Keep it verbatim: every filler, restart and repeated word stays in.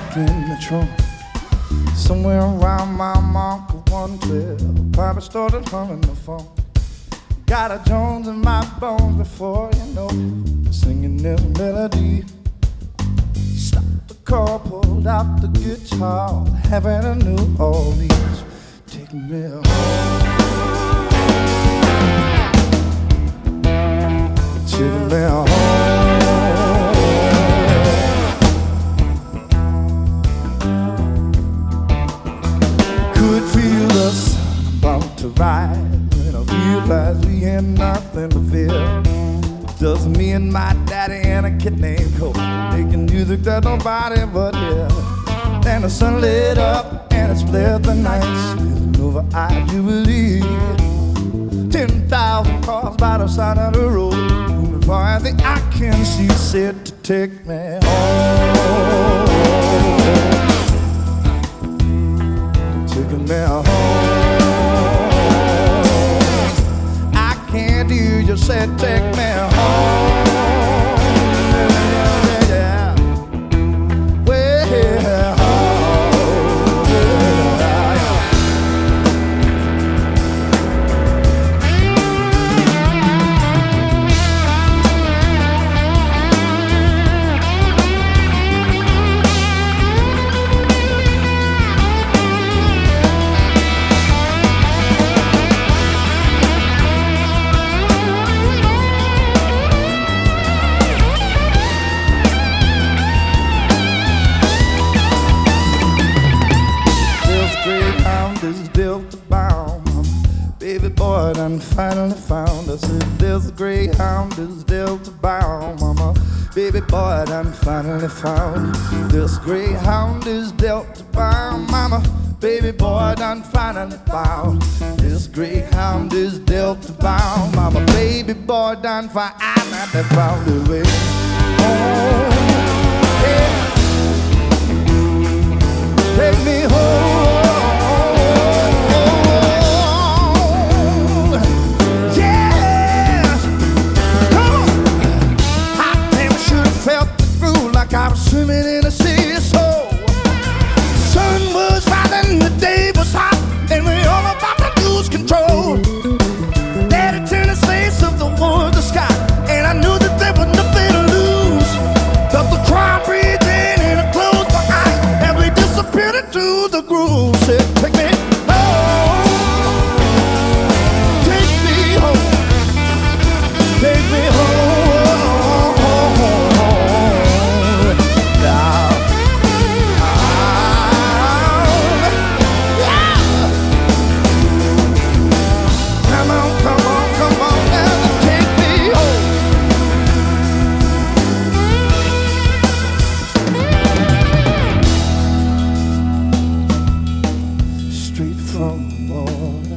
locked in the trunk. Somewhere around my mark of one twelve, Papa started humming the funk. Got a Jones in my bones before you know it, singing this melody. Stopped the car, pulled out the guitar, having a New Orleans. Take me home. Take me home. Could feel the sun about to rise when I realized we had nothing to fear. Just me and my daddy and a kid named Cole, making music that nobody but hear. Then the sun lit up and it split the night, spilling over I Jubilee. Ten thousand cars by the side of the road, moving far as the eye can see, said to take me home. Taking me home. I can't hear you say take me home. Yeah, yeah. Way home. Yeah. Is built to bound. Baby boy done finally found. I said there's a greyhound is built to bound, mama. Baby boy done finally found. This greyhound is built to bound, mama. Baby boy done finally found. This greyhound is built to bound, mama. Baby boy done finally found the way home. Yeah. Take me home. I was swimming in a sea of soul. The sun was rising, the day was hot, and we all about to lose control. Daddy turned his face up toward the sky, and I knew that there was nothing to lose. Felt the crowd breathing and I closed my eyes as we disappeared into the groove. Said, take me home, take me home, take me home. From the border,